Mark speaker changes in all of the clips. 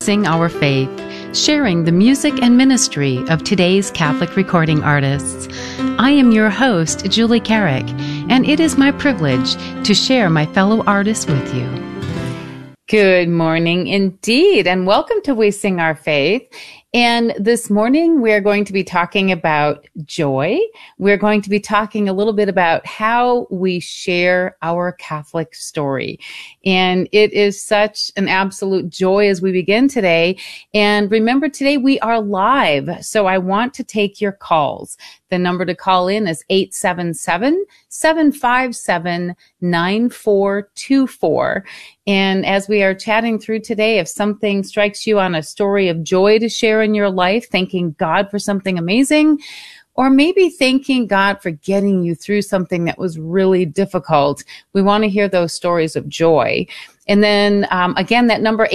Speaker 1: Sing Our Faith, sharing the music and ministry of today's Catholic recording artists. I am your host, Julie Carrick, and it is my privilege to share my fellow artists with you. Good morning indeed, and welcome to We Sing Our Faith. And this morning, we're going to be talking about joy. We're going to be talking a little bit about how we share our Catholic story. And it is such an absolute joy as we begin today. And remember, today we are live, so I want to take your calls. The number to call in is 877-757-9424. And as we are chatting through today, if something strikes you on a story of joy to share in your life, thanking God for something amazing, or maybe thanking God for getting you through something that was really difficult, we want to hear those stories of joy. And then, again, that number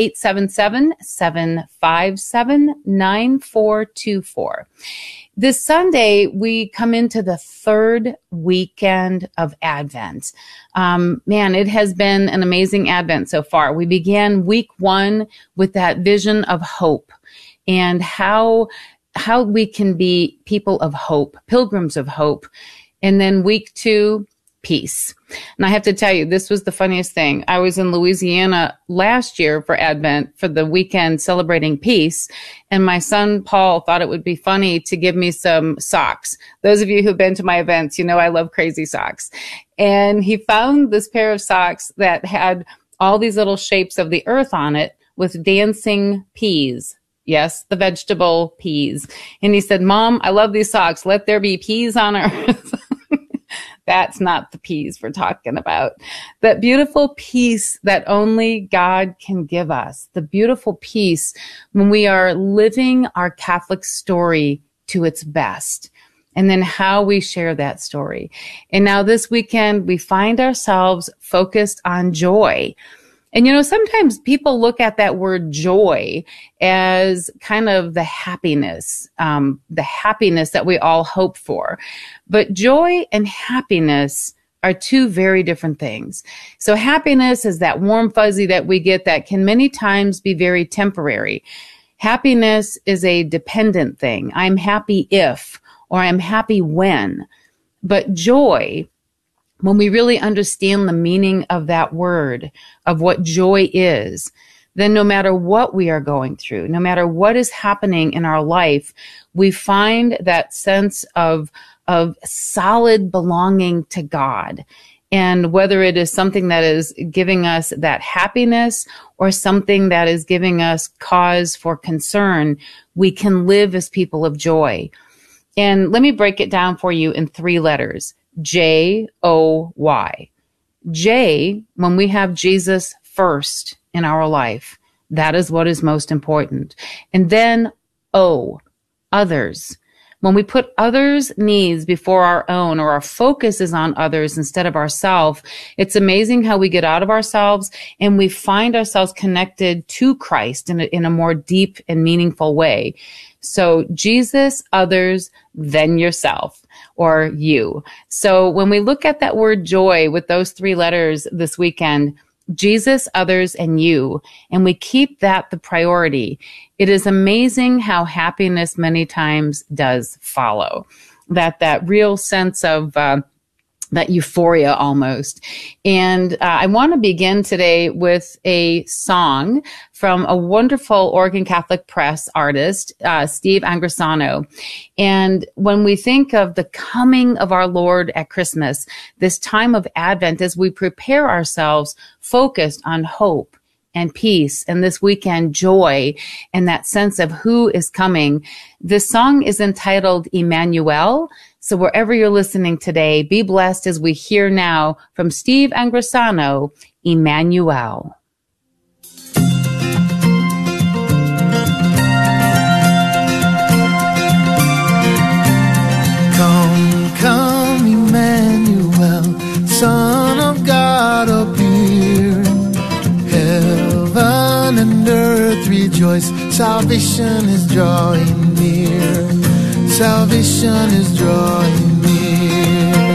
Speaker 1: 877-757-9424. This Sunday, we come into the third weekend of Advent. Man, it has been an amazing Advent so far. We began week one with that vision of hope and how we can be people of hope, pilgrims of hope. And then week two, peace. And I have to tell you, this was the funniest thing. I was in Louisiana last year for Advent for the weekend celebrating peace. And my son, Paul, thought it would be funny to give me some socks. Those of you who've been to my events, you know I love crazy socks. And he found this pair of socks that had all these little shapes of the earth on it with dancing peas. Yes, the vegetable peas. And he said, "Mom, I love these socks. Let there be peas on earth." That's not the peas we're talking about. That beautiful peace that only God can give us. The beautiful peace when we are living our Catholic story to its best. And then how we share that story. And now this weekend, we find ourselves focused on joy. And, you know, sometimes people look at that word joy as kind of the happiness that we all hope for. But joy and happiness are two very different things. So happiness is that warm fuzzy that we get that can many times be very temporary. Happiness is a dependent thing. I'm happy if, or I'm happy when. But joy, when we really understand the meaning of that word, of what joy is, then no matter what we are going through, no matter what is happening in our life, we find that sense of solid belonging to God. And whether it is something that is giving us that happiness or something that is giving us cause for concern, we can live as people of joy. And let me break it down for you in 3 letters. J-O-Y. J, when we have Jesus first in our life, that is what is most important. And then O, others. When we put others' needs before our own, or our focus is on others instead of ourselves, it's amazing how we get out of ourselves and we find ourselves connected to Christ in a more deep and meaningful way. So Jesus, others, then yourself, or you. So when we look at that word joy with those 3 letters this weekend, Jesus, others, and you, and we keep that the priority, it is amazing how happiness many times does follow. That real sense of that euphoria almost. And I want to begin today with a song from a wonderful Oregon Catholic Press artist, Steve Angrisano. And when we think of the coming of our Lord at Christmas, this time of Advent, as we prepare ourselves focused on hope and peace, and this weekend joy, and that sense of who is coming, this song is entitled Emmanuel. So wherever you're listening today, be blessed as we hear now from Steve Angrisano, Emmanuel.
Speaker 2: Come, come, Emmanuel, Son of God, appear. Heaven and earth rejoice, salvation is drawing near. Salvation is drawing near.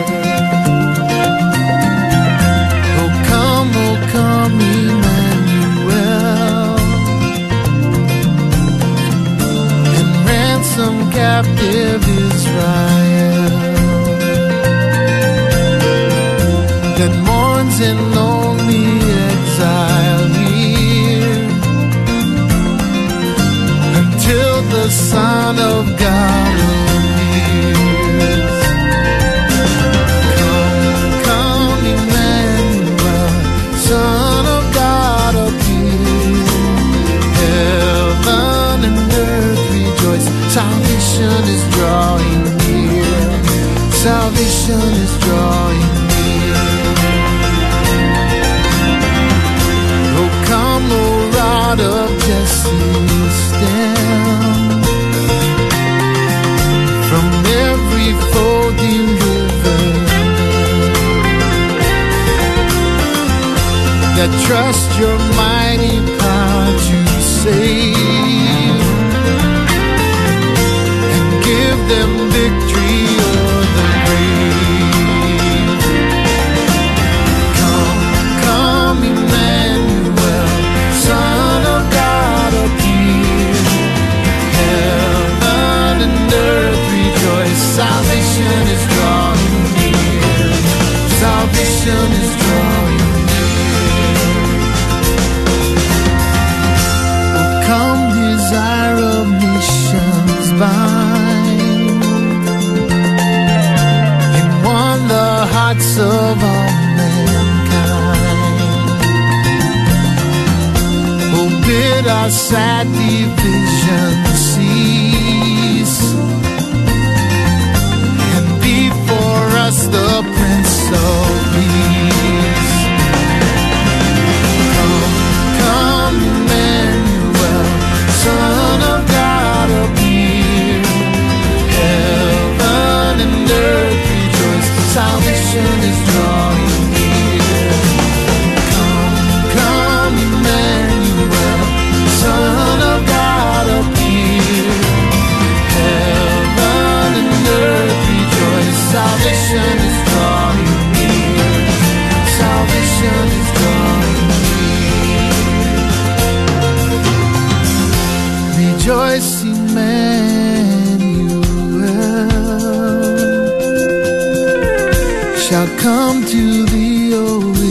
Speaker 2: Oh come, Emmanuel. captive Israel that mourns in lonely exile here until the Son of God appears. Come, Emmanuel, Son of God appear. Heaven and earth rejoice. Salvation is drawing near. Salvation is drawing near. Oh, come, O rod of Jesse's stem, from every foe deliver, that trust your mighty power to save, and give them victory o'er the grave. Come, come, Emmanuel, Son of God appear. Heaven and earth rejoice. Salvation is drawing near. Salvation is drawing near. Oh, come, desire of nations bind. You won the hearts of all mankind. Oh, bid our sad division cease, and be for us the Prince of Peace. Come, come, Emmanuel, Son of God appear. Heaven and earth rejoice. Salvation is drawing near. Come, come, Emmanuel, Son of God appear. Heaven and earth rejoice. Salvation is drawing near. Salvation is drawing near. Rejoice, Emmanuel shall come to thee, O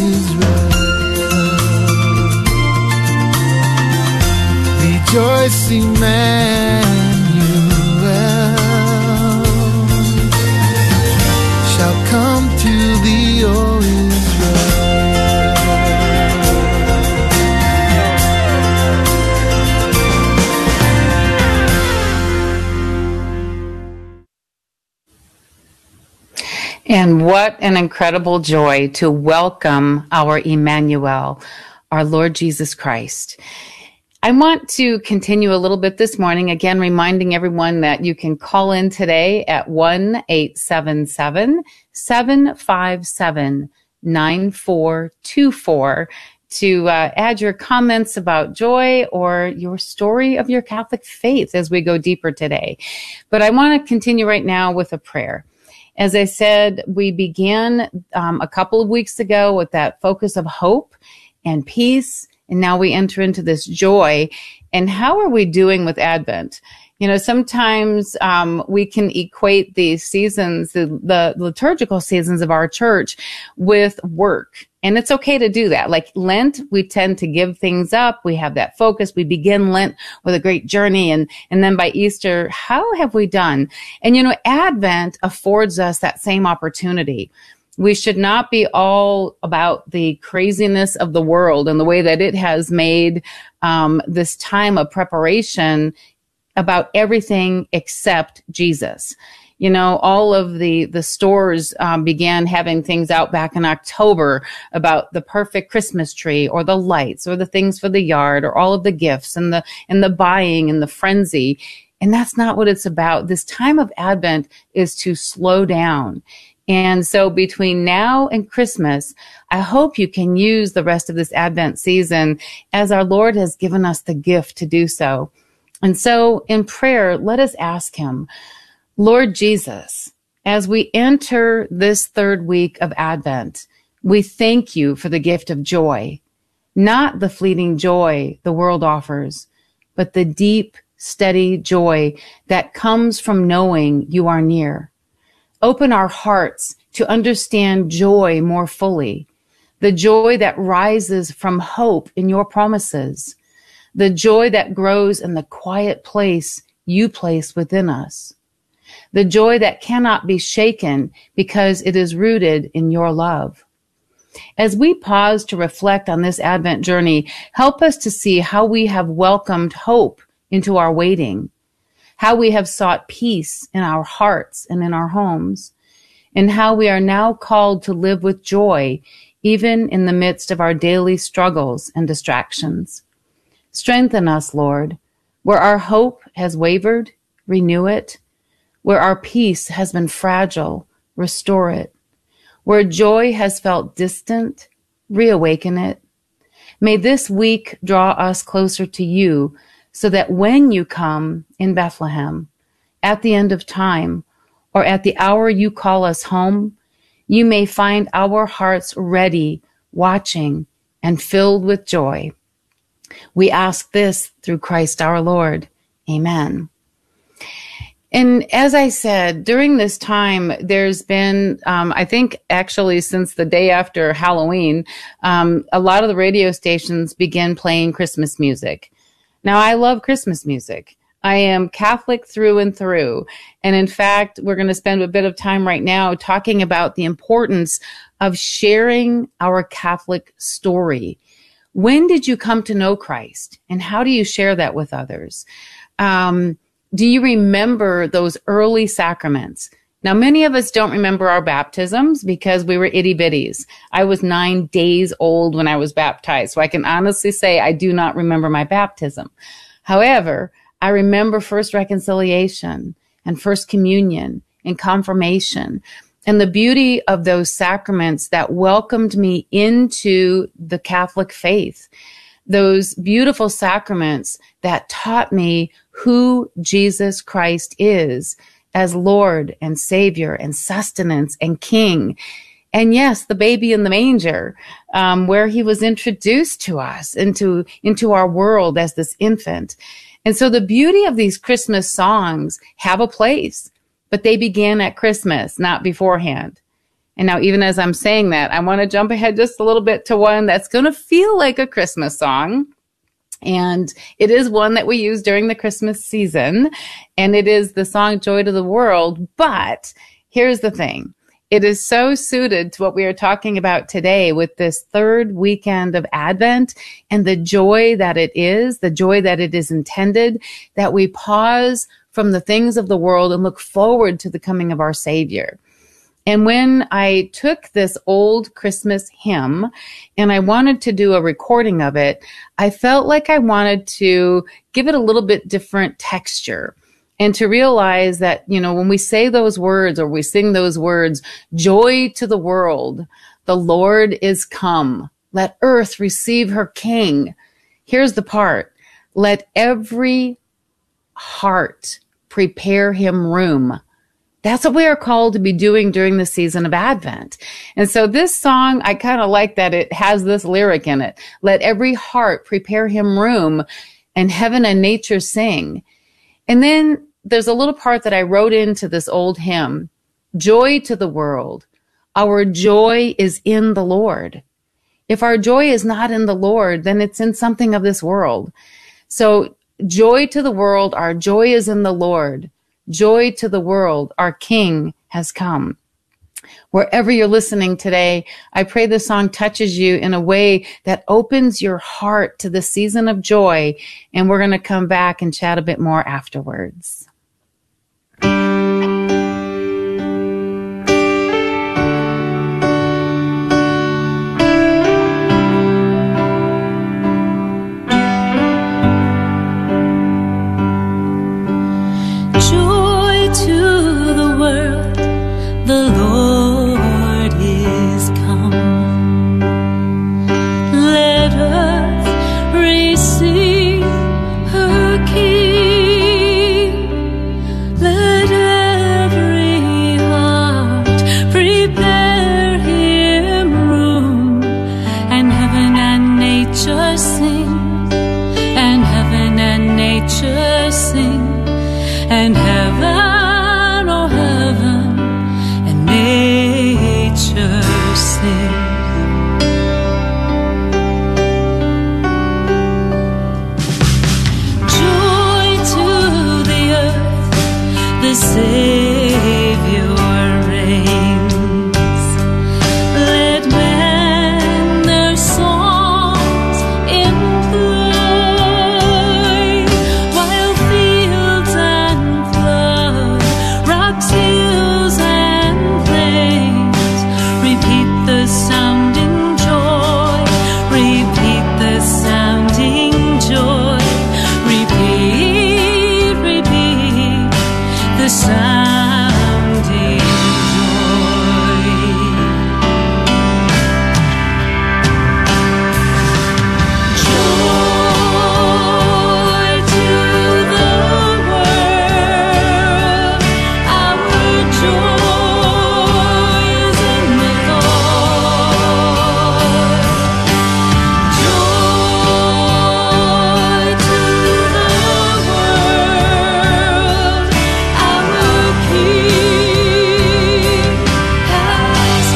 Speaker 2: Israel. Rejoice, Emmanuel shall come to thee, O Israel.
Speaker 1: And what an incredible joy to welcome our Emmanuel, our Lord Jesus Christ. I want to continue a little bit this morning, again, reminding everyone that you can call in today at 1-877-757-9424 to add your comments about joy or your story of your Catholic faith as we go deeper today. But I want to continue right now with a prayer. As I said, we began a couple of weeks ago with that focus of hope and peace, and now we enter into this joy. And how are we doing with Advent? You know, sometimes we can equate the seasons, the liturgical seasons of our church with work. And it's okay to do that. Like Lent, we tend to give things up. We have that focus. We begin Lent with a great journey. And then by Easter, how have we done? And, you know, Advent affords us that same opportunity. We should not be all about the craziness of the world and the way that it has made this time of preparation about everything except Jesus. You know, all of the stores began having things out back in October about the perfect Christmas tree or the lights or the things for the yard or all of the gifts and the buying and the frenzy. And that's not what it's about. This time of Advent is to slow down. And so between now and Christmas, I hope you can use the rest of this Advent season as our Lord has given us the gift to do so. And so in prayer, let us ask him, Lord Jesus, as we enter this third week of Advent, we thank you for the gift of joy, not the fleeting joy the world offers, but the deep, steady joy that comes from knowing you are near. Open our hearts to understand joy more fully, the joy that rises from hope in your promises, the joy that grows in the quiet place you place within us, the joy that cannot be shaken because it is rooted in your love. As we pause to reflect on this Advent journey, help us to see how we have welcomed hope into our waiting, how we have sought peace in our hearts and in our homes, and how we are now called to live with joy, even in the midst of our daily struggles and distractions. Strengthen us, Lord. Where our hope has wavered, renew it. Where our peace has been fragile, restore it. Where joy has felt distant, reawaken it. May this week draw us closer to you, so that when you come in Bethlehem, at the end of time, or at the hour you call us home, you may find our hearts ready, watching, and filled with joy. We ask this through Christ our Lord. Amen. And as I said, during this time, there's been, I think actually since the day after Halloween, a lot of the radio stations begin playing Christmas music. Now, I love Christmas music. I am Catholic through and through. And in fact, we're going to spend a bit of time right now talking about the importance of sharing our Catholic story. When did you come to know Christ? And how do you share that with others? Do you remember those early sacraments? Now, many of us don't remember our baptisms because we were itty bitties. I was 9 days old when I was baptized. So I can honestly say I do not remember my baptism. However, I remember First Reconciliation and First Communion and Confirmation and the beauty of those sacraments that welcomed me into the Catholic faith. Those beautiful sacraments that taught me who Jesus Christ is as Lord and Savior and sustenance and King. And yes, the baby in the manger, where he was introduced to us into our world as this infant. And so the beauty of these Christmas songs have a place, but they began at Christmas, not beforehand. And now, even as I'm saying that, I want to jump ahead just a little bit to one that's going to feel like a Christmas song. And it is one that we use during the Christmas season. And it is the song Joy to the World. But here's the thing. It is so suited to what we are talking about today with this third weekend of Advent and the joy that it is, the joy that it is intended, that we pause from the things of the world and look forward to the coming of our Savior. And when I took this old Christmas hymn and I wanted to do a recording of it, I felt like I wanted to give it a little bit different texture and to realize that, you know, when we say those words or we sing those words, joy to the world, the Lord is come. Let earth receive her King. Here's the part. Let every heart prepare him room. That's what we are called to be doing during the season of Advent. And so this song, I kind of like that it has this lyric in it. Let every heart prepare him room, and heaven and nature sing. And then there's a little part that I wrote into this old hymn. Joy to the world. Our joy is in the Lord. If our joy is not in the Lord, then it's in something of this world. So joy to the world. Our joy is in the Lord. Joy to the world, our King has come. Wherever you're listening today, I pray this song touches you in a way that opens your heart to the season of joy, and we're going to come back and chat a bit more afterwards.
Speaker 3: Receive her King. Let Savior reigns. Let men their songs employ, while fields and flood, rocks, hills and plains, repeat the sounding joy, repeat the sounding joy, repeat, repeat the sounding joy. Joy to the world, our joy is in the Lord. Joy to the world, our King has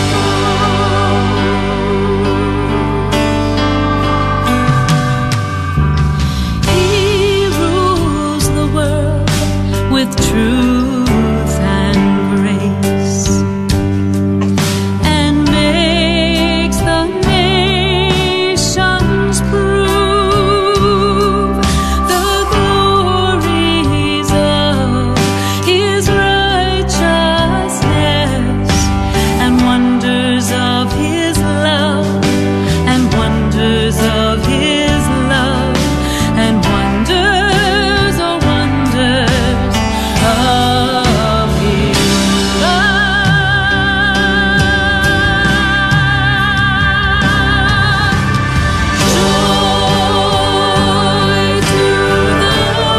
Speaker 3: come. He rules the world with truth and grace, and makes the nations prove the glories of His righteousness, and wonders of His love, and wonders of His love, and wonders, oh wonders of His love. Joy to the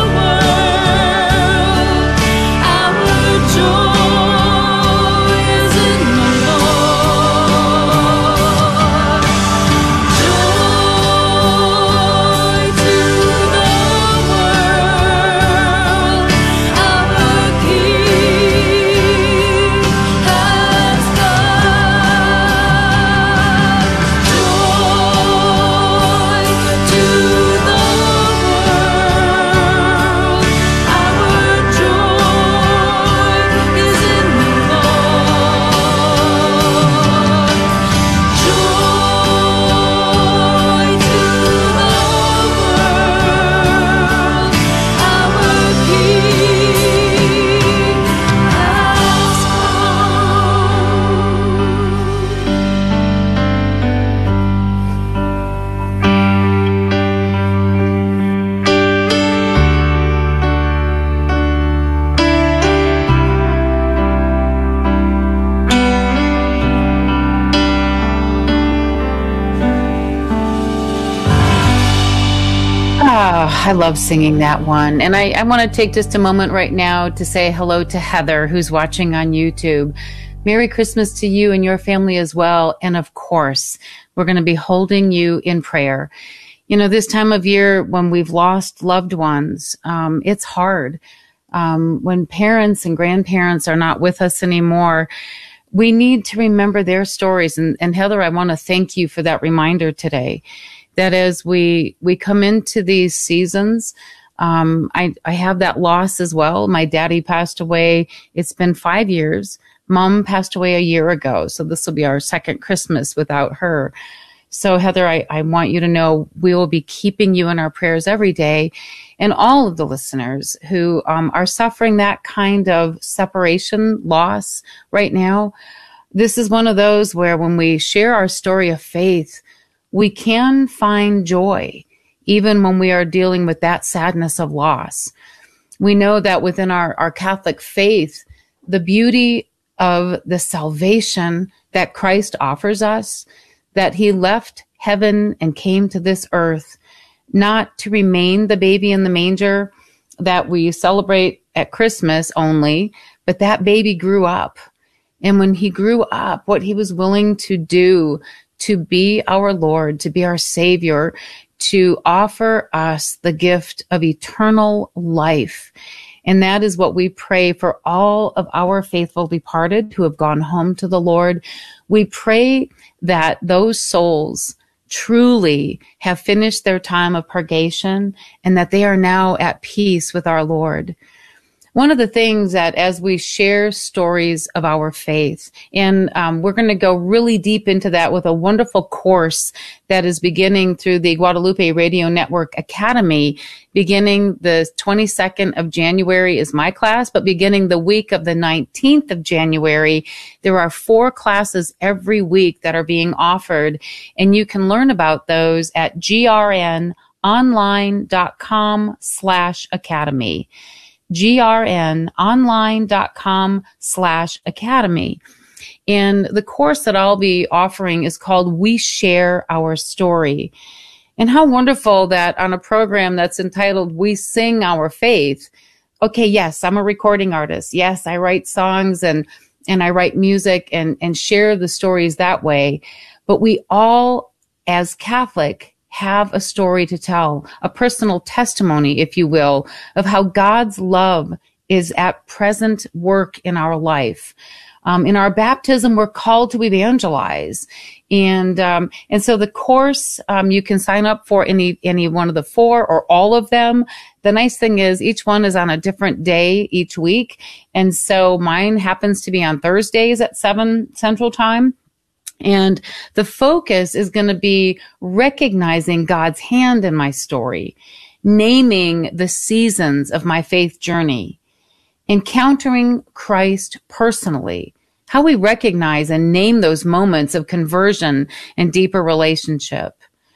Speaker 3: world, our joy is in the Lord. Joy to the world, our King has come. Joy to the world, our joy is in the Lord. Joy to the world, our King has
Speaker 1: I love singing that one. And I want to take just a moment right now to say hello to Heather, who's watching on YouTube. Merry Christmas to you and your family as well. And of course, we're going to be holding you in prayer. You know, this time of year when we've lost loved ones, it's hard. When parents and grandparents are not with us anymore, we need to remember their stories. And Heather, I want to thank you for that reminder today, that as we come into these seasons, I have that loss as well. My daddy passed away. It's been 5 years. Mom passed away a year ago. So this will be our second Christmas without her. So Heather, I want you to know we will be keeping you in our prayers every day, and all of the listeners who are suffering that kind of separation loss right now. This is one of those where when we share our story of faith, we can find joy even when we are dealing with that sadness of loss. We know that within our Catholic faith, the beauty of the salvation that Christ offers us, that He left heaven and came to this earth, not to remain the baby in the manger that we celebrate at Christmas only, but that baby grew up. And when He grew up, what He was willing to do to be our Lord, to be our Savior, to offer us the gift of eternal life. And that is what we pray for all of our faithful departed who have gone home to the Lord. We pray that those souls truly have finished their time of purgation and that they are now at peace with our Lord. one of the things that as we share stories of our faith, and we're going to go really deep into that with a wonderful course that is beginning through the Guadalupe Radio Network Academy, beginning the 22nd of January is my class, but beginning the week of the 19th of January, there are 4 classes every week that are being offered, and you can learn about those at grnonline.com/academy. grnonline.com/academy. And the course that I'll be offering is called We Share Our Story. And how wonderful that on a program that's entitled We Sing Our Faith. Okay, yes, I'm a recording artist. Yes, I write songs and I write music and share the stories that way. But we all, as Catholic, have a story to tell, a personal testimony, if you will, of how God's love is at present work in our life. In our baptism, we're called to evangelize. And so the course, you can sign up for any one of the 4 or all of them. The nice thing is each one is on a different day each week. And so mine happens to be on Thursdays at 7 Central Time. And the focus is going to be recognizing God's hand in my story, naming the seasons of my faith journey, encountering Christ personally, how we recognize and name those moments of conversion and deeper relationship.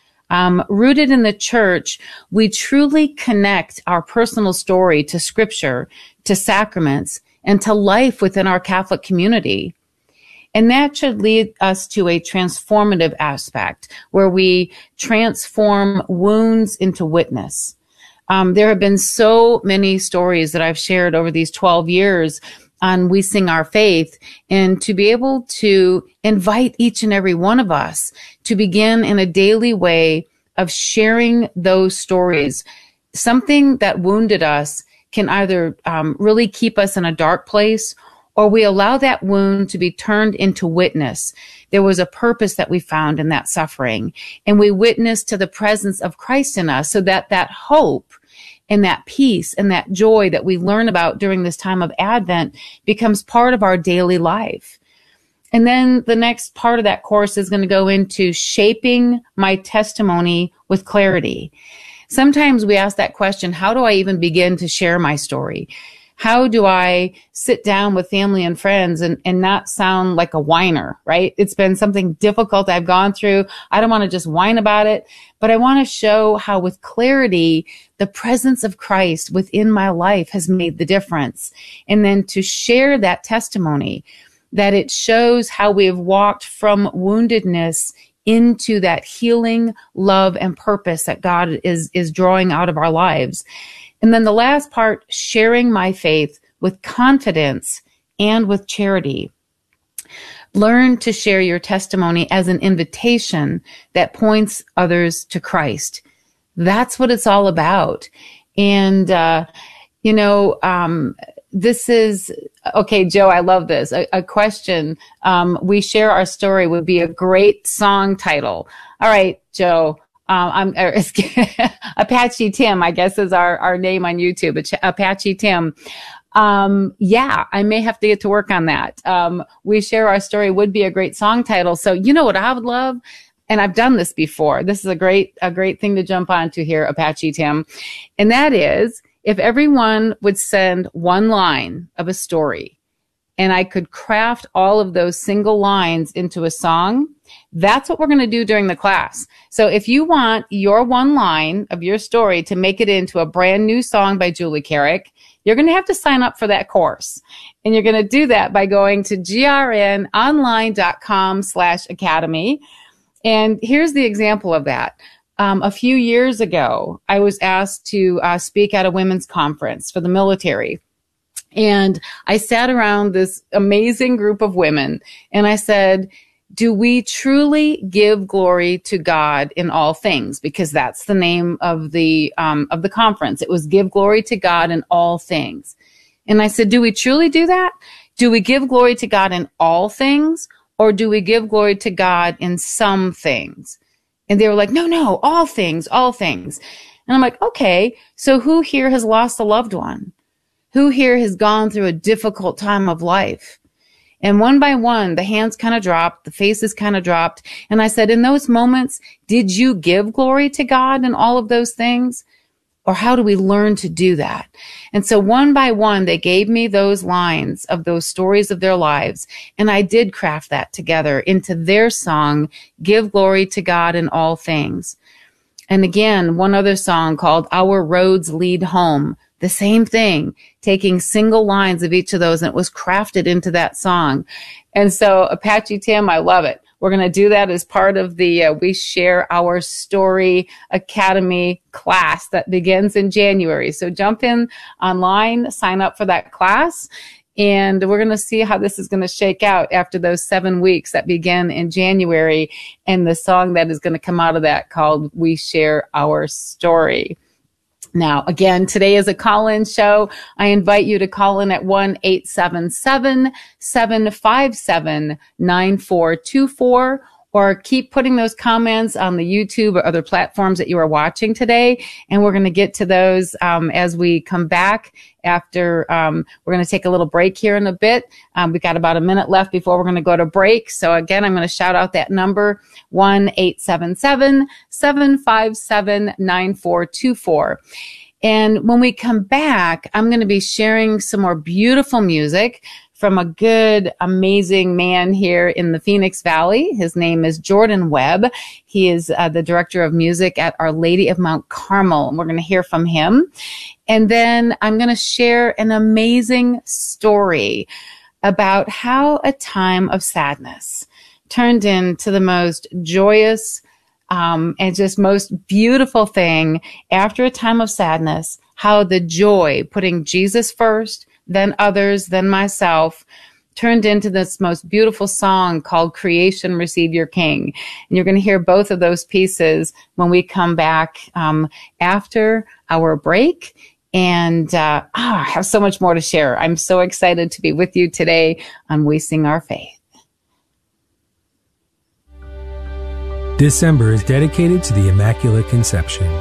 Speaker 1: Rooted in the church, we truly connect our personal story to Scripture, to sacraments, and to life within our Catholic community. And that should lead us to a transformative aspect where we transform wounds into witness. There have been so many stories that I've shared over these 12 years on We Sing Our Faith, and to be able to invite each and every one of us to begin in a daily way of sharing those stories. Something that wounded us can either really keep us in a dark place, or we allow that wound to be turned into witness. There was a purpose that we found in that suffering, and we witnessed to the presence of Christ in us, so that that hope and that peace and that joy that we learn about during this time of Advent becomes part of our daily life. And then the next part of that course is going to go into shaping my testimony with clarity. Sometimes we ask that question, how do I even begin to share my story? How do I sit down with family and friends and not sound like a whiner, right? It's been something difficult I've gone through. I don't want to just whine about it, but I want to show how with clarity, the presence of Christ within my life has made the difference. And then to share that testimony, that it shows how we have walked from woundedness into that healing, love, and purpose that God is drawing out of our lives. And then the last part, sharing my faith with confidence and with charity. Learn to share your testimony as an invitation that points others to Christ. That's what it's all about. And, this is, okay, Joe, I love this. A question, We Share Our Story would be a great song title. All right, Joe. Apache Tim, I guess is our name on YouTube. It's Apache Tim. Yeah, I may have to get to work on that. We Share Our Story would be a great song title. So you know what I would love? And I've done this before. This is a great thing to jump onto here, Apache Tim. And that is, if everyone would send one line of a story and I could craft all of those single lines into a song, that's what we're going to do during the class. So if you want your one line of your story to make it into a brand new song by Julie Carrick, you're going to have to sign up for that course. And you're going to do that by going to grnonline.com/academy. And here's the example of that. A few years ago, I was asked to speak at a women's conference for the military. And I sat around this amazing group of women and I said, do we truly give glory to God in all things? Because that's the name of the conference. It was Give Glory to God in All Things. And I said, do we truly do that? Do we give glory to God in all things? Or do we give glory to God in some things? And they were like, no, all things, all things. And I'm like, okay, so who here has lost a loved one? Who here has gone through a difficult time of life? And one by one, the hands kind of dropped, the faces kind of dropped. And I said, in those moments, did you give glory to God in all of those things? Or how do we learn to do that? And so one by one, they gave me those lines of those stories of their lives. And I did craft that together into their song, Give Glory to God in All Things. And again, one other song called Our Roads Lead Home. The same thing, taking single lines of each of those, and it was crafted into that song. And so, Apache Tim, I love it. We're going to do that as part of the We Share Our Story Academy class that begins in January. So jump in online, sign up for that class, and we're going to see how this is going to shake out after those 7 weeks that begin in January, and the song that is going to come out of that called We Share Our Story. Now, again, today is a call-in show. I invite you to call in at 1-877-757-9424, or keep putting those comments on the YouTube or other platforms that you are watching today. And we're going to get to those as we come back after we're going to take a little break here in a bit. We've got about a minute left before we're going to go to break. So again, I'm going to shout out that number, 1-877-757-9424. And when we come back, I'm going to be sharing some more beautiful music from a good, amazing man here in the Phoenix Valley. His name is Jordan Webb. He is the director of music at Our Lady of Mount Carmel, and we're going to hear from him. And then I'm going to share an amazing story about how a time of sadness turned into the most joyous and just most beautiful thing after a time of sadness, how the joy, putting Jesus first, then others, then myself, turned into this most beautiful song called Creation Receive Your King. And you're going to hear both of those pieces when we come back after our break. And I have so much more to share. I'm so excited to be with you today on We Sing Our Faith.
Speaker 4: December is dedicated to the Immaculate Conception.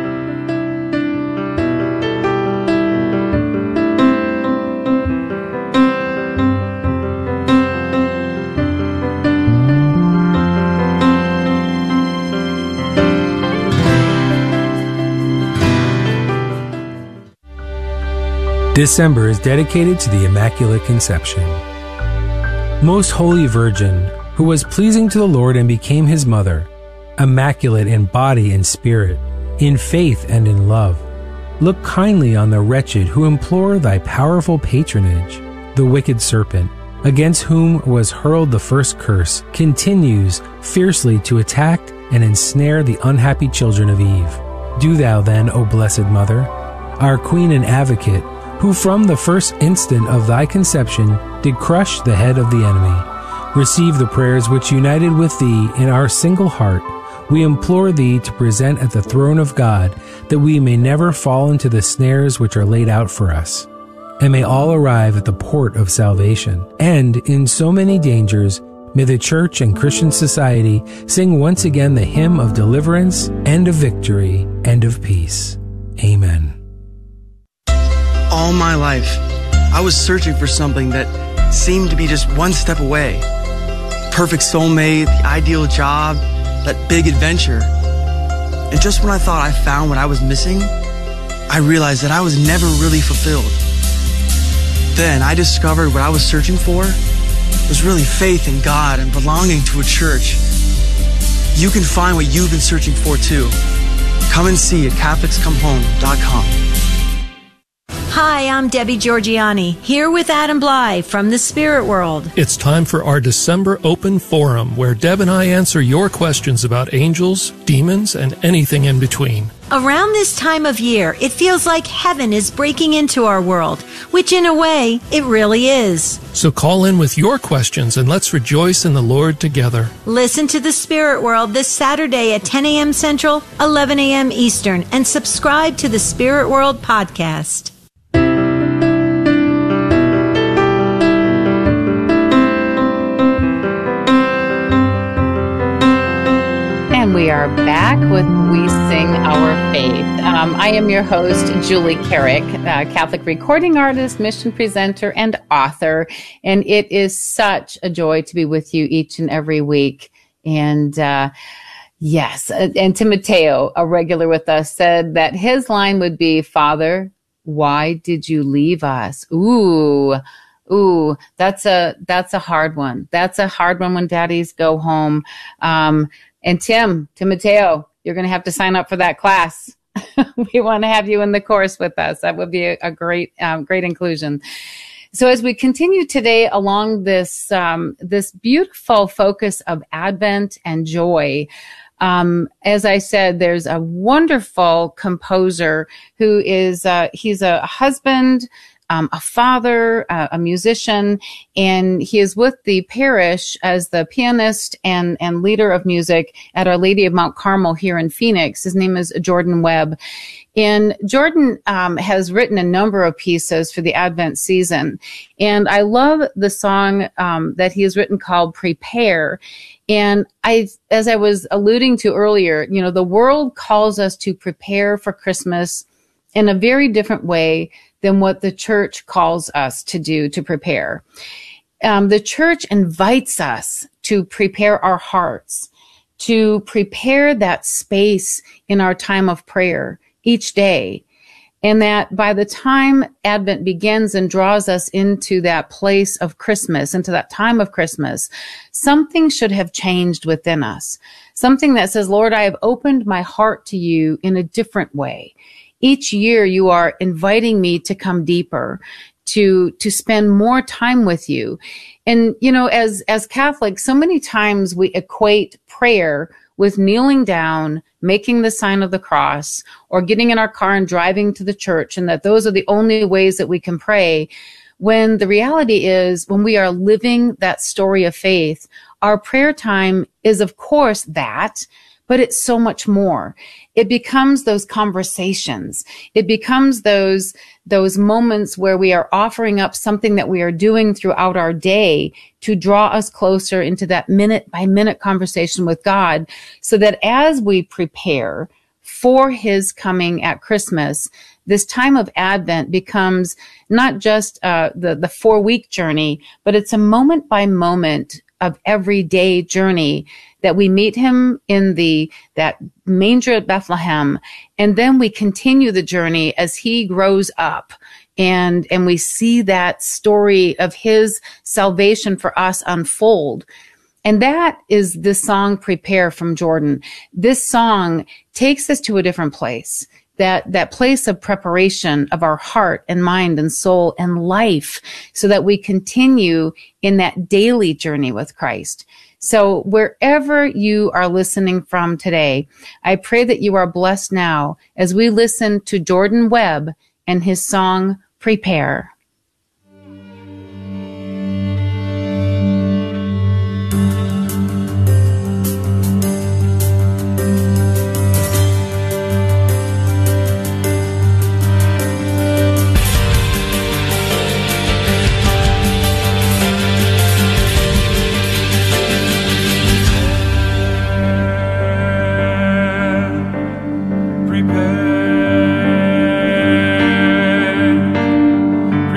Speaker 4: December is dedicated to the Immaculate Conception. Most Holy Virgin, who was pleasing to the Lord and became his mother, immaculate in body and spirit, in faith and in love, look kindly on the wretched who implore thy powerful patronage. The wicked serpent, against whom was hurled the first curse, continues fiercely to attack and ensnare the unhappy children of Eve. Do thou then, O Blessed Mother, our Queen and Advocate, who from the first instant of thy conception did crush the head of the enemy, receive the prayers which united with thee in our single heart. We implore thee to present at the throne of God, that we may never fall into the snares which are laid out for us, and may all arrive at the port of salvation. And in so many dangers, may the Church and Christian society sing once again the hymn of deliverance and of victory and of peace. Amen.
Speaker 5: All my life, I was searching for something that seemed to be just one step away. Perfect soulmate, the ideal job, that big adventure. And just when I thought I found what I was missing, I realized that I was never really fulfilled. Then I discovered what I was searching for was really faith in God and belonging to a church. You can find what you've been searching for too. Come and see at CatholicsComeHome.com.
Speaker 6: Hi, I'm Debbie Georgiani, here with Adam Bly from the Spirit World.
Speaker 7: It's time for our December open forum, where Deb and I answer your questions about angels, demons, and anything in between.
Speaker 6: Around this time of year, it feels like heaven is breaking into our world, which in a way, it really is.
Speaker 7: So call in with your questions and let's rejoice in the Lord together.
Speaker 6: Listen to the Spirit World this Saturday at 10 a.m. Central, 11 a.m. Eastern, and subscribe to the Spirit World podcast.
Speaker 1: we are back with We Sing Our Faith. I am your host, Julie Carrick, Catholic recording artist, mission presenter, and author. And it is such a joy to be with you each and every week. And yes, and Timoteo, a regular with us, said that his line would be, "Father, why did you leave us?" Ooh, that's a hard one. That's a hard one when daddies go home. And Timoteo, you're going to have to sign up for that class. We want to have you in the course with us. That would be a great inclusion. So as we continue today along this beautiful focus of Advent and joy, as I said, there's a wonderful composer who is, he's a husband, a father, a musician, and he is with the parish as the pianist and leader of music at Our Lady of Mount Carmel here in Phoenix. His name is Jordan Webb. And Jordan has written a number of pieces for the Advent season. And I love the song that he has written called Prepare. And as I was alluding to earlier, you know, the world calls us to prepare for Christmas in a very different way than what the church calls us to do to prepare. The church invites us to prepare our hearts, to prepare that space in our time of prayer each day. And that by the time Advent begins and draws us into that place of Christmas, into that time of Christmas, something should have changed within us. Something that says, Lord, I have opened my heart to you in a different way. Each year you are inviting me to come deeper, to spend more time with you. And, you know, as Catholics, so many times we equate prayer with kneeling down, making the sign of the cross, or getting in our car and driving to the church, and that those are the only ways that we can pray. When the reality is, when we are living that story of faith, our prayer time is, of course, that, but it's so much more. It becomes those conversations. It becomes those moments where we are offering up something that we are doing throughout our day to draw us closer into that minute by minute conversation with God, so that as we prepare for his coming at Christmas, this time of Advent becomes not just the 4-week journey, but it's a moment by moment of everyday journey that we meet him in that manger at Bethlehem, and then we continue the journey as he grows up, and we see that story of his salvation for us unfold. And that is the song Prepare from Jordan. This song takes us to a different place. That place of preparation of our heart and mind and soul and life, so that we continue in that daily journey with Christ. So wherever you are listening from today, I pray that you are blessed now as we listen to Jordan Webb and his song, Prepare.
Speaker 2: Prepare,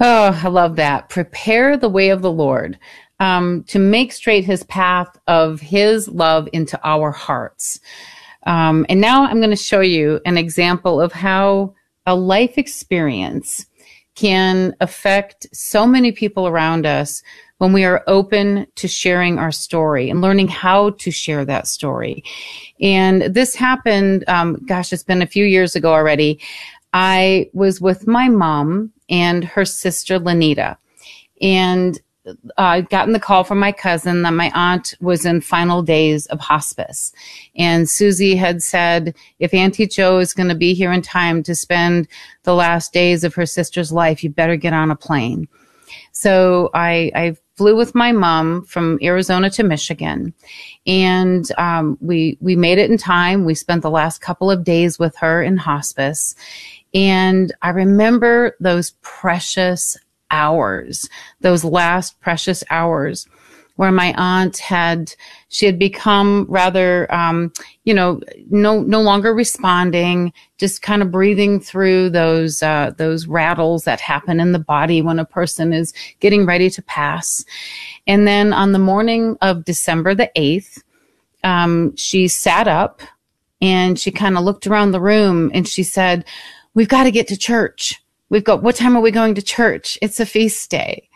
Speaker 1: Oh, I love that. Prepare the way of the Lord, to make straight his path of his love into our hearts. And now I'm going to show you an example of how a life experience can affect so many people around us when we are open to sharing our story and learning how to share that story. And this happened, it's been a few years ago already. I was with my mom and her sister, Lenita, and I'd gotten the call from my cousin that my aunt was in final days of hospice. And Susie had said, if Auntie Jo is going to be here in time to spend the last days of her sister's life, you better get on a plane. So I flew with my mom from Arizona to Michigan, and we made it in time. We spent the last couple of days with her in hospice. And I remember those precious hours, those last precious hours where my aunt she had become rather, no longer responding, just kind of breathing through those rattles that happen in the body when a person is getting ready to pass. And then on the morning of December the 8th, she sat up and she kind of looked around the room and she said, "We've got to get to church. What time are we going to church? It's a feast day."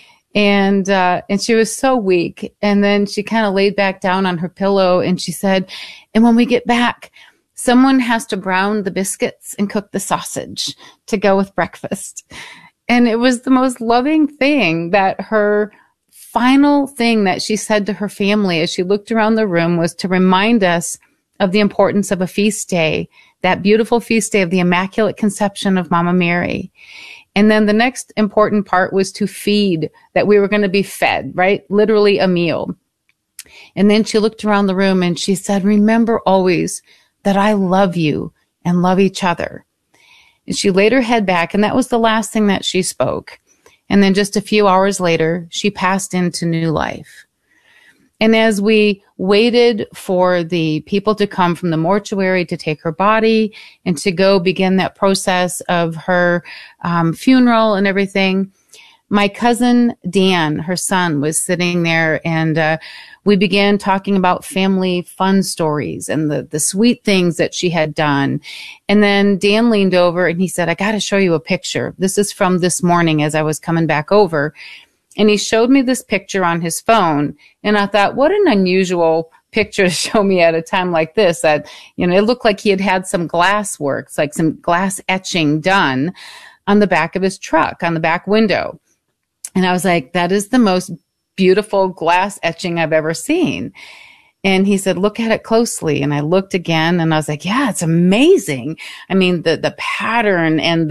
Speaker 1: And she was so weak. And then she kind of laid back down on her pillow and she said, "And when we get back, someone has to brown the biscuits and cook the sausage to go with breakfast." And it was the most loving thing, that her final thing that she said to her family as she looked around the room was to remind us of the importance of a feast day, that beautiful feast day of the Immaculate Conception of Mama Mary. And then the next important part was to feed, that we were going to be fed, right? Literally a meal. And then she looked around the room and she said, "Remember always that I love you and love each other." And she laid her head back, and that was the last thing that she spoke. And then just a few hours later, she passed into new life. And as we waited for the people to come from the mortuary to take her body and to go begin that process of her funeral and everything, my cousin Dan, her son, was sitting there, and we began talking about family fun stories and the sweet things that she had done. And then Dan leaned over and he said, "I got to show you a picture. This is from this morning as I was coming back over." And he showed me this picture on his phone. And I thought, what an unusual picture to show me at a time like this, that, it looked like he had some glass works, like some glass etching done on the back of his truck, on the back window. And I was like, that is the most beautiful glass etching I've ever seen. And he said, "Look at it closely." And I looked again and I was like, yeah, it's amazing. I mean, the pattern and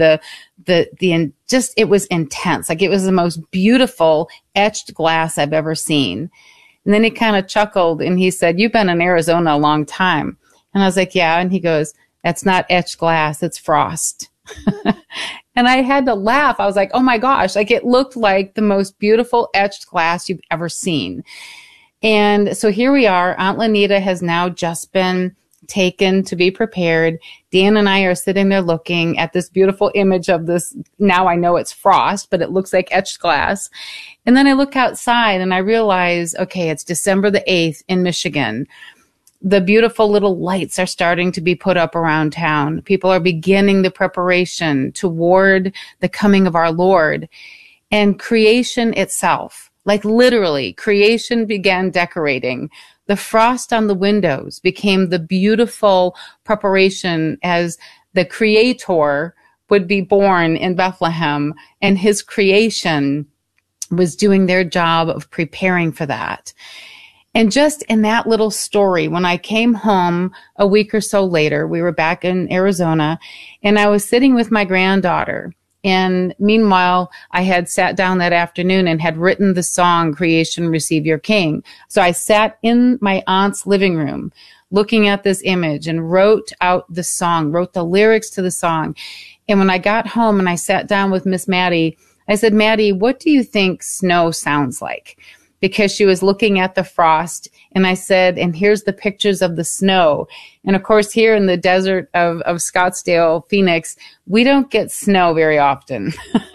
Speaker 1: it was intense. Like, it was the most beautiful etched glass I've ever seen. And then he kind of chuckled and he said, "You've been in Arizona a long time." And I was like, "Yeah." And he goes, "That's not etched glass, it's frost." And I had to laugh. I was like, oh my gosh, like, it looked like the most beautiful etched glass you've ever seen. And so here we are. Aunt Lenita has now just been taken to be prepared. Dan and I are sitting there looking at this beautiful image of this. Now I know it's frost, but it looks like etched glass. And then I look outside and I realize, okay, it's December the 8th in Michigan. The beautiful little lights are starting to be put up around town. People are beginning the preparation toward the coming of our Lord. And creation itself, like literally, creation began decorating. The frost on the windows became the beautiful preparation as the Creator would be born in Bethlehem, and his creation was doing their job of preparing for that. And just in that little story, when I came home a week or so later, we were back in Arizona, and I was sitting with my granddaughter. And meanwhile, I had sat down that afternoon and had written the song, "Creation, Receive Your King." So I sat in my aunt's living room looking at this image and wrote out the song, wrote the lyrics to the song. And when I got home and I sat down with Miss Maddie, I said, "Maddie, what do you think snow sounds like?" Because she was looking at the frost, and I said, "And here's the pictures of the snow." And of course, here in the desert of Scottsdale, Phoenix, we don't get snow very often.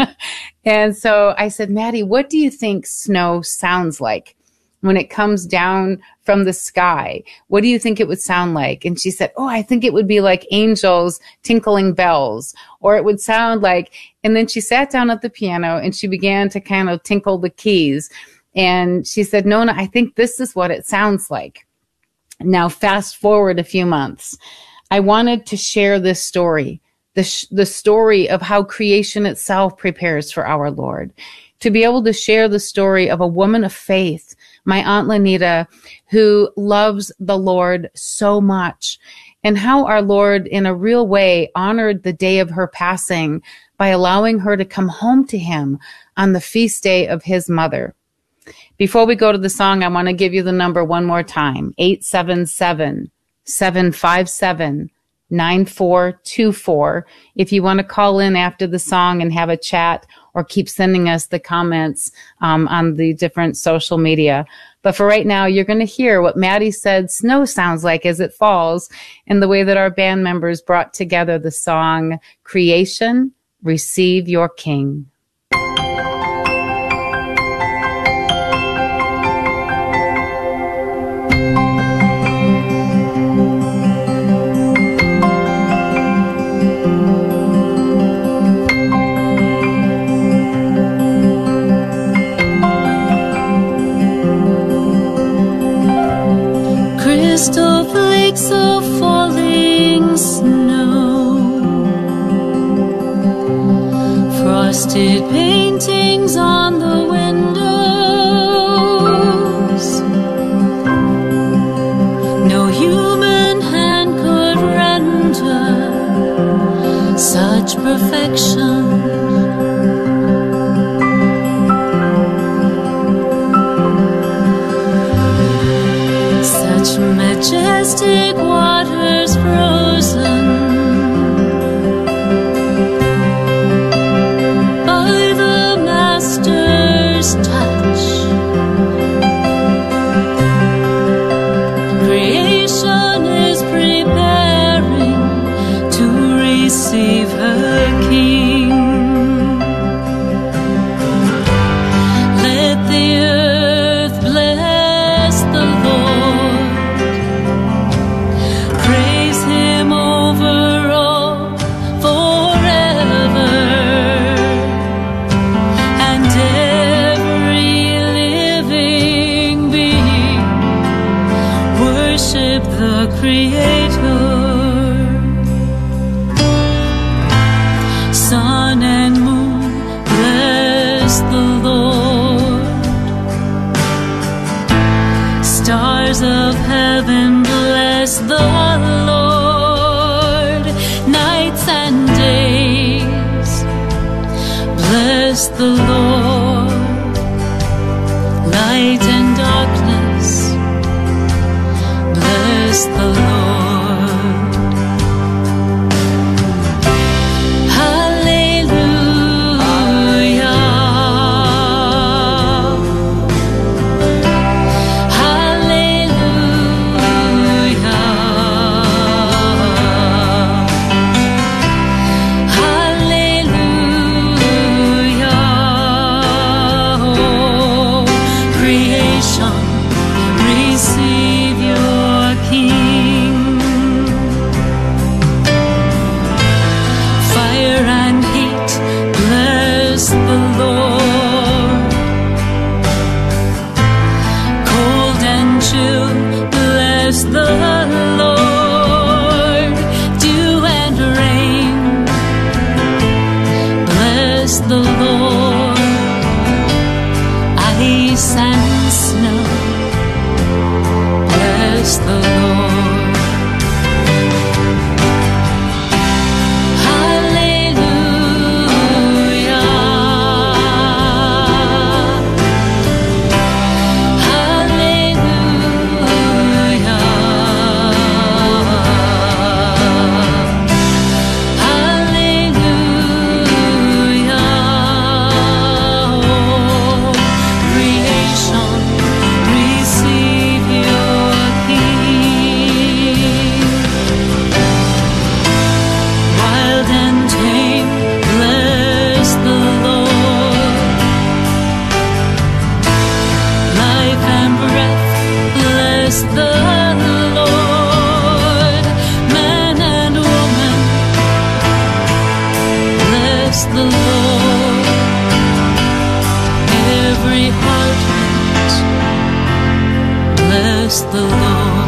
Speaker 1: And so I said, Maddie, what do you think snow sounds like when it comes down from the sky? What do you think it would sound like? And she said, oh, I think it would be like angels tinkling bells, or it would sound like, and then she sat down at the piano and she began to kind of tinkle the keys. And she said, Nona, I think this is what it sounds like. Now, fast forward a few months. I wanted to share this story, the story of how creation itself prepares for our Lord. To be able to share the story of a woman of faith, my Aunt Lanita, who loves the Lord so much, and how our Lord in a real way honored the day of her passing by allowing her to come home to him on the feast day of his mother. Before we go to the song, I want to give you the number one more time, 877-757-9424. If you want to call in after the song and have a chat, or keep sending us the comments on the different social media. But for right now, you're going to hear what Maddie said snow sounds like as it falls, and the way that our band members brought together the song Creation, Receive Your King.
Speaker 3: Crystal flakes of falling snow, frosted paintings on the windows. No human hand could render such perfection. Majestic waters frozen by the Master's touch. Creation is preparing to receive her King. Let the earth bless the Lord. Praise him over all forever, and every living being worship the Creator. Sun and moon bless the Lord. Stars of heaven bless the Lord. Nights and days bless the Lord. Light and darkness bless the Lord. Receive your King. Fire and heat bless the Lord. Cold and chill bless the Lord. Dew and rain bless the Lord. Ice and snow bless the Lord. Hallelujah. Hallelujah. Hallelujah. Oh, creation, receive your King. bless the Lord.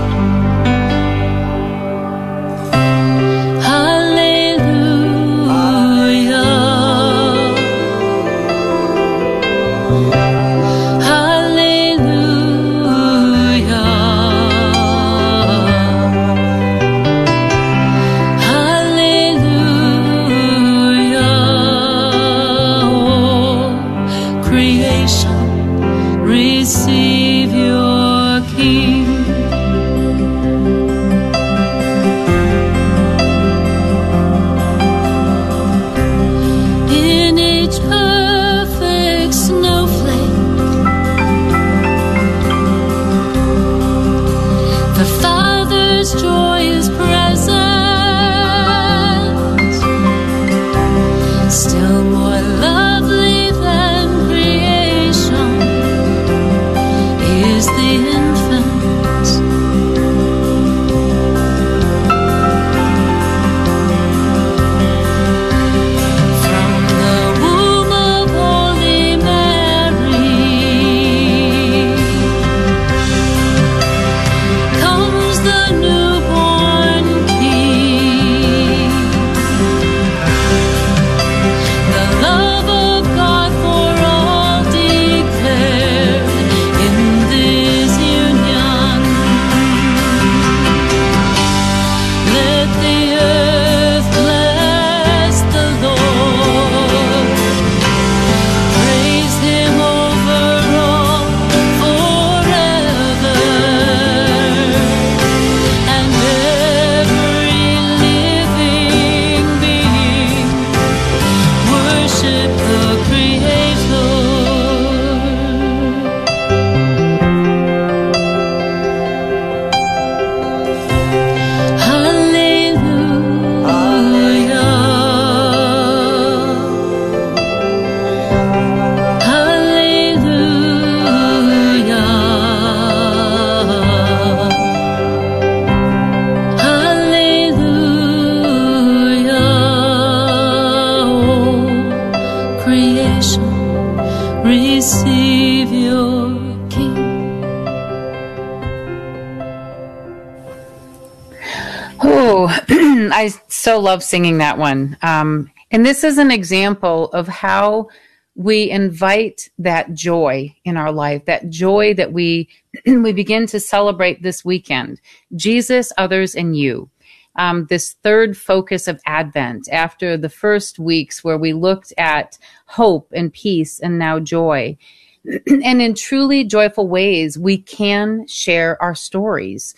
Speaker 3: Receive your King. In each perfect snowflake, the Father's joy is present. Still more lovely than creation is the infant. From the womb of Holy Mary comes the newborn King. The love of God for all declared in this union. Let the earth bless the Lord. Praise Him over all forever. And every living being worship the Creator. Creation, receive your King.
Speaker 1: Oh, I so love singing that one. And this is an example of how we invite that joy in our life, that joy that we begin to celebrate this weekend. Jesus, others, and you. This third focus of Advent after the first weeks where we looked at hope and peace and now joy. And in truly joyful ways, we can share our stories.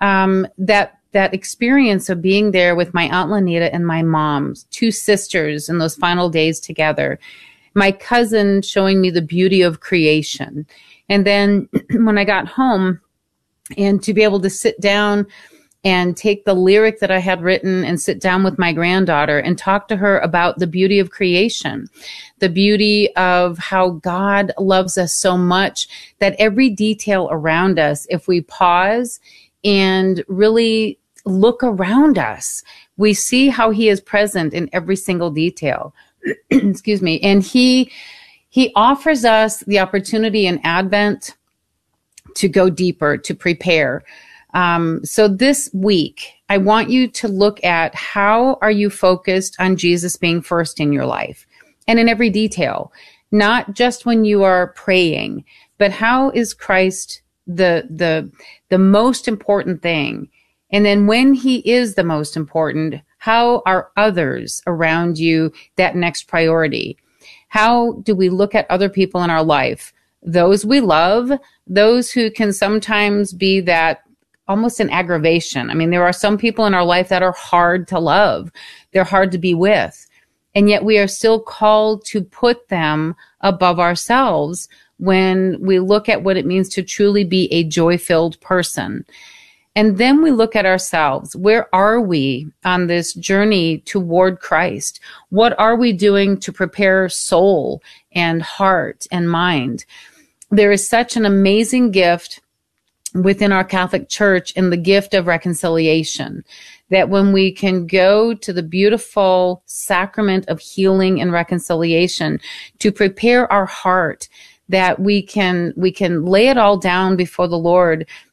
Speaker 1: That experience of being there with my Aunt Lanita and my mom, two sisters in those final days together, my cousin showing me the beauty of creation. And then when I got home and to be able to sit down and take the lyric that I had written and sit down with my granddaughter and talk to her about the beauty of creation, the beauty of how God loves us so much that every detail around us, if we pause and really look around us, we see how He is present in every single detail. Excuse me. And he offers us the opportunity in Advent to go deeper, to prepare. So this week, I want you to look at how are you focused on Jesus being first in your life and in every detail, not just when you are praying, but how is Christ the most important thing? And then when He is the most important, how are others around you that next priority? How do we look at other people in our life? Those we love, those who can sometimes be that almost an aggravation. I mean, there are some people in our life that are hard to love. They're hard to be with. And yet we are still called to put them above ourselves when we look at what it means to truly be a joy-filled person. And then we look at ourselves. Where are we on this journey toward Christ? What are we doing to prepare soul and heart and mind? There is such an amazing gift within our Catholic Church in the gift of reconciliation, that when we can go to the beautiful sacrament of healing and reconciliation to prepare our heart, that we can lay it all down before the Lord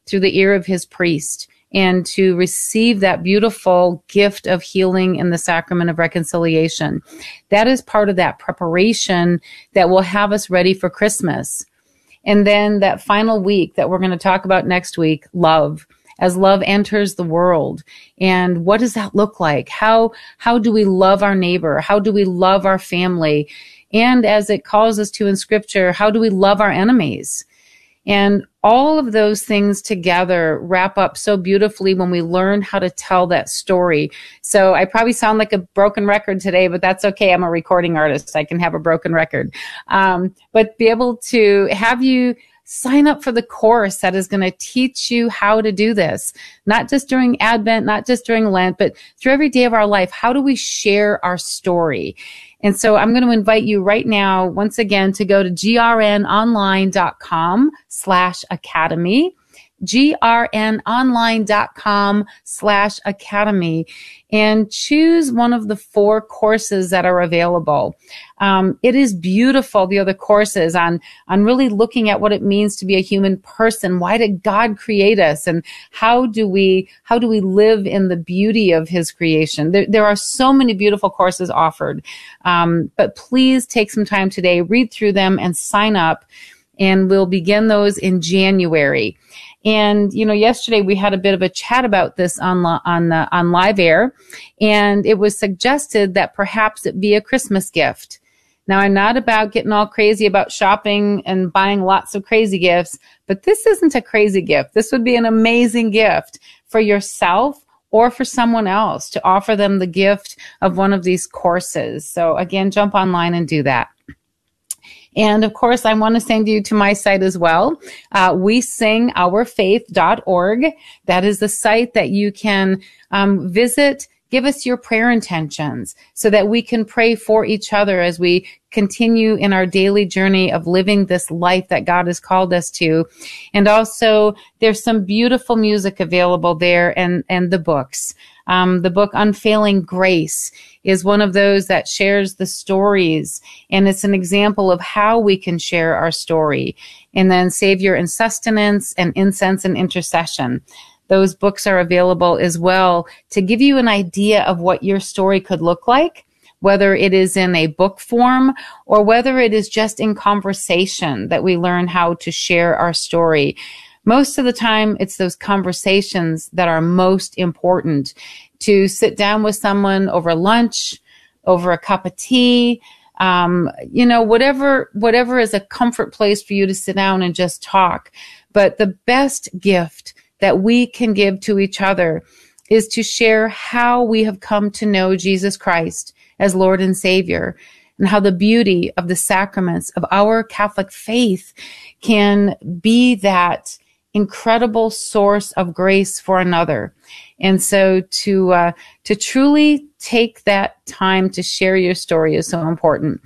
Speaker 1: through the ear of his priest and to receive that beautiful gift of healing in the sacrament of reconciliation. That is part of that preparation that will have us ready for Christmas. And then that final week that we're going to talk about next week, love. As love enters the world. And what does that look like? How do we love our neighbor? How do we love our family? And as it calls us to in Scripture, how do we love our enemies? And all of those things together wrap up so beautifully when we learn how to tell that story. So I probably sound like a broken record today, but that's okay. I'm a recording artist. I can have a broken record. But be able to have you sign up for the course that is going to teach you how to do this, not just during Advent, not just during Lent, but through every day of our life. How do we share our story? And so I'm going to invite you right now, once again, to go to grnonline.com/academy, grnonline.com/academy, and choose one of the 4 courses that are available. It is beautiful, the other courses on really looking at what it means to be a human person. Why did God create us? And how do we live in the beauty of his creation? There are so many beautiful courses offered. But please take some time today, read through them and sign up. And we'll begin those in January. And, yesterday we had a bit of a chat about this on live air, and it was suggested that perhaps it be a Christmas gift. Now, I'm not about getting all crazy about shopping and buying lots of crazy gifts, but this isn't a crazy gift. This would be an amazing gift for yourself or for someone else to offer them the gift of one of these courses. So again, jump online and do that. And of course, I want to send you to my site as well. WeSingOurFaith.org. That is the site that you can visit. Give us your prayer intentions so that we can pray for each other as we continue in our daily journey of living this life that God has called us to. And also, there's some beautiful music available there and the books. The book Unfailing Grace is one of those that shares the stories, and it's an example of how we can share our story. And then Savior and Sustenance and Incense and Intercession. Those books are available as well to give you an idea of what your story could look like, whether it is in a book form or whether it is just in conversation that we learn how to share our story. Most of the time, it's those conversations that are most important. To sit down with someone over lunch, over a cup of tea, whatever is a comfort place for you to sit down and just talk. But the best gift that we can give to each other is to share how we have come to know Jesus Christ as Lord and Savior, and how the beauty of the sacraments of our Catholic faith can be that incredible source of grace for another. And so to truly take that time to share your story is so important.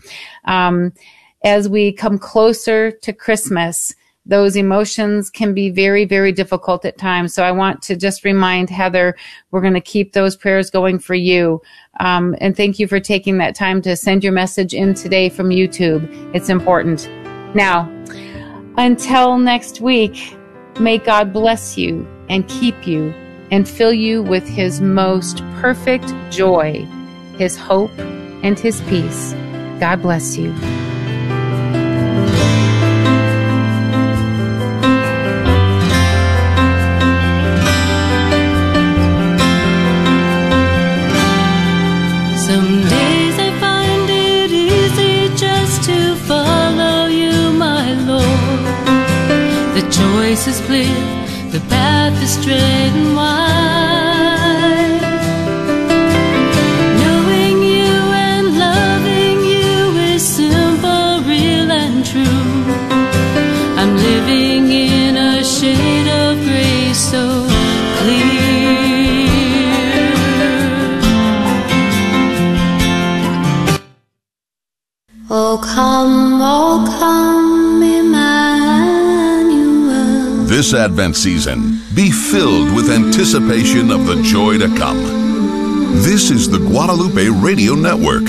Speaker 1: As we come closer to Christmas, those emotions can be very, very difficult at times. So I want to just remind Heather, we're going to keep those prayers going for you. And thank you for taking that time to send your message in today from YouTube. It's important. Now, until next week, may God bless you and keep you and fill you with his most perfect joy, his hope, and his peace. God bless you.
Speaker 3: Some days I find it easy just to follow you, my Lord. The choice is clear, the path is straight and wide. Knowing you and loving you is simple, real and true. I'm living in a shade of grace so clear. Oh come, Emmanuel.
Speaker 8: This Advent season, be filled with anticipation of the joy to come. This is the Guadalupe Radio Network.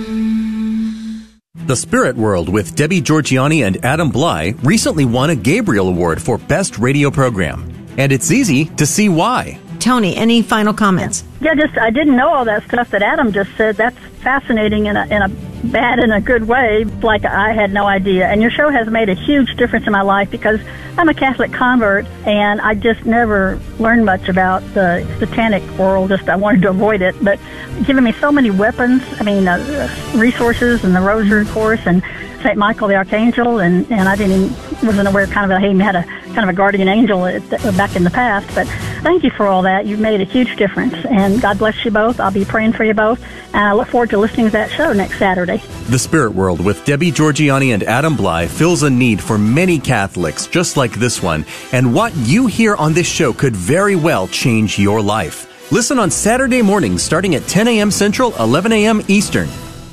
Speaker 9: The Spirit World with Debbie Georgianni and Adam Bly recently won a Gabriel Award for Best Radio Program. and it's easy to see why.
Speaker 6: Tony, any final comments?
Speaker 10: Yeah, I didn't know all that stuff that Adam just said. That's fascinating in a bad and a good way. Like, I had no idea. And your show has made a huge difference in my life because I'm a Catholic convert, and I just never learned much about the satanic world. I wanted to avoid it. But giving me so many weapons, resources, and the Rosary Course, and St. Michael the Archangel, and I wasn't aware kind of he had a kind of a guardian angel back in the past. But thank you for all that. You've made a huge difference, and God bless you both. I'll be praying for you both, and I look forward to listening to that show next Saturday.
Speaker 9: The Spirit World with Debbie Georgianni and Adam Bly fills a need for many Catholics just like this one, and what you hear on this show could very well change your life. Listen on Saturday mornings starting at 10 a.m. Central, 11 a.m. Eastern.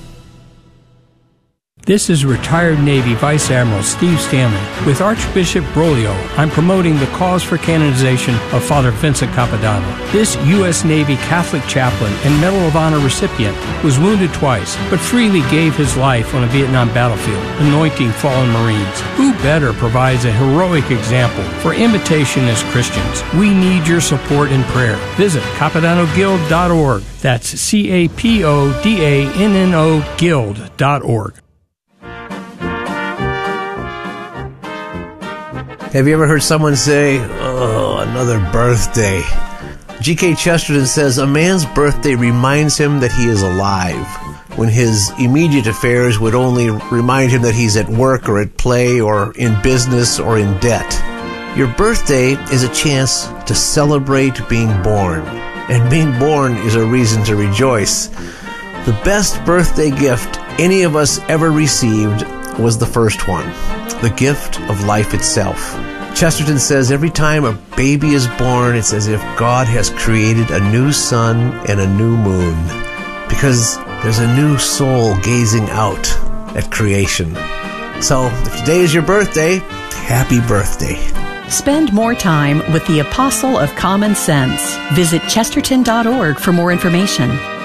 Speaker 4: This is retired Navy Vice Admiral Steve Stanley. With Archbishop Broglio, I'm promoting the cause for canonization of Father Vincent Capodanno. This U.S. Navy Catholic chaplain and Medal of Honor recipient was wounded twice, but freely gave his life on a Vietnam battlefield, anointing fallen Marines. Who better provides a heroic example for imitation as Christians? We need your support and prayer. Visit CapodannoGuild.org. That's CAPODANNO Guild.org.
Speaker 11: Have you ever heard someone say, "Oh, another birthday"? G.K. Chesterton says, a man's birthday reminds him that he is alive, when his immediate affairs would only remind him that he's at work or at play or in business or in debt. Your birthday is a chance to celebrate being born, and being born is a reason to rejoice. The best birthday gift any of us ever received was the first one, the gift of life itself. Chesterton says every time a baby is born, it's as if God has created a new sun and a new moon, because there's a new soul gazing out at creation. So, if today is your birthday, happy birthday.
Speaker 12: Spend more time with the Apostle of Common Sense. Visit Chesterton.org for more information.